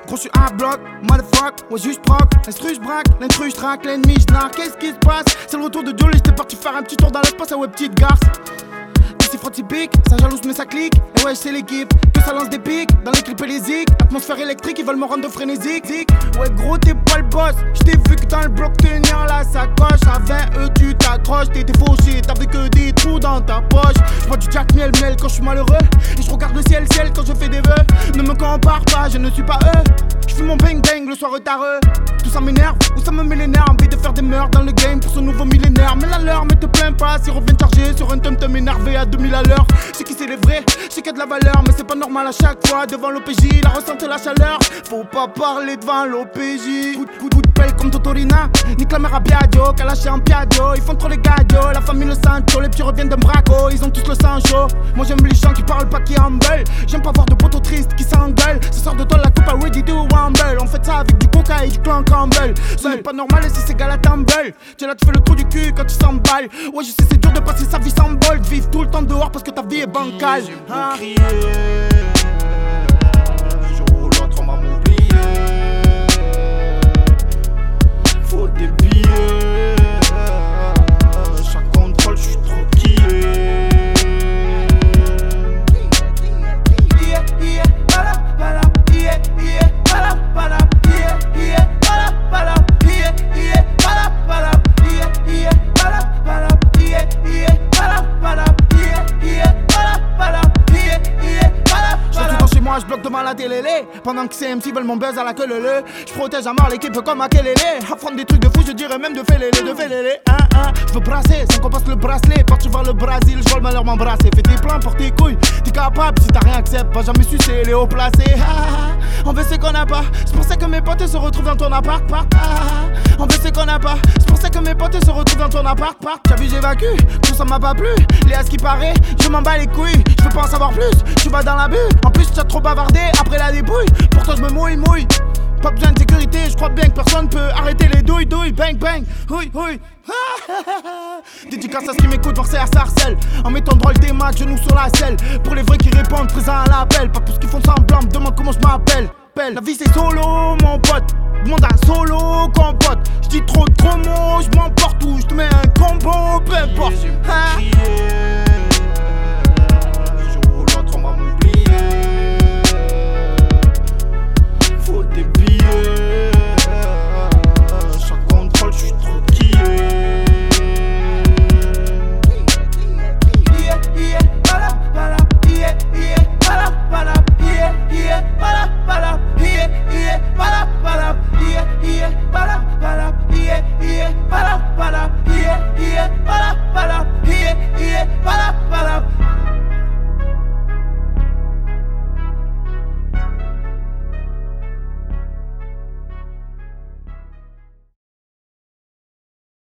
Gros, j'suis un bloc, motherfuck, ouais, juste proc. L'instru, j'braque, l'intrus, j'traque, l'ennemi, j'narque. Qu'est-ce qui se passe? C'est le retour de Dieu, j'étais parti faire un petit tour dans l'espace, ah ouais, petite garce. C'est typique, ça jalouse mais ça clique. Et ouais, c'est l'équipe, que ça lance des pics. Dans les clips et les zigs, atmosphère électrique, ils veulent me rendre frénésique. Ouais, gros, t'es pas le boss. J't'ai vu que dans le bloc tenir la sacoche. À 20 tu t'accroches, t'étais fauché, t'avais que des trous dans ta poche. J'bois du Jack miel quand j'suis malheureux. Et j'regarde le ciel quand je fais des vœux. Ne me compare pas, je ne suis pas eux. J'fume mon bang bang le soir retardeux. Tout ça m'énerve, ou ça me met les nerfs. Envie de faire des meurtres dans le game pour ce nouveau millénaire. Mais la leur, mais te plains pas, s'ils reviennent charger sur un tum-tum énervé à 2000 à l'heure. C'est qui c'est les vrais, c'est qu'il y a de la valeur. Mais c'est pas normal à chaque fois devant l'OPJ. La ressente la chaleur, faut pas parler devant l'OPJ. Coup de pelle comme Totorina. Nique la mère à Biadio, Kalaché en Piaggio. Ils font trop les gadgets, la famille le Sancho. Les petits reviennent d'un braco, ils ont tous le sang chaud. Moi j'aime les gens qui parlent pas, qui embellent. J'aime pas voir de poteaux tristes qui s'engueulent. Ça sort de toi la coupe à Ready to Wumble. On fait ça avec du coca et du clan Campbell. Ce n'est pas normal et si c'est gal à Tumble. Tu là tu fais le trou du cul quand tu s'emballes. Ouais je sais c'est dur de passer sa vie sans bol. De vivre tout le temps dehors parce que ta vie est bancale. J'ai beau crier, un jour ou l'autre on va m'oublier. Faut des billets. Chaque contrôle j'suis trop quillé. Moi je bloque devant la télé pendant que CMC veulent mon buzz à la queue leu. Je protège à mort l'équipe comme à Kelele. Affronte des trucs de fou, je dirais même de félélé. Je veux brasser sans qu'on passe le bracelet. Parti vers le Brésil, je vois le malheur m'embrasser. Fais tes plans pour tes couilles, t'es capable. Si t'as rien accepte, pas jamais sucer les hauts placés. On veut ce qu'on a pas, c'est pour ça que mes potes se retrouvent dans ton appart. On veut ce qu'on a pas, c'est pour ça que mes potes se retrouvent dans ton appart. T'as vu j'évacue, tout ça m'a pas plu. Les à ce qui paraît, je m'en bats les couilles. Je veux pas en savoir plus, tu vas dans la bulle. En plus t'as trop bavardé après la débrouille. Pourtant je me mouille. Pas besoin de sécurité, je crois bien que personne peut arrêter les douilles. Bang bang, houille. Dédicace à ce qui m'écoute, voir c'est à sarcelle. En mettant drôle des matchs, genoux sur la selle. Pour les vrais qui répondent, présent à l'appel. Pas pour ceux qui font semblant, me demande comment je m'appelle. La vie c'est solo mon pote, demande un solo compote. J'dis trop de gros mots, j'm'emporte ou j'te mets un combo, peu importe. J'ai beau crier,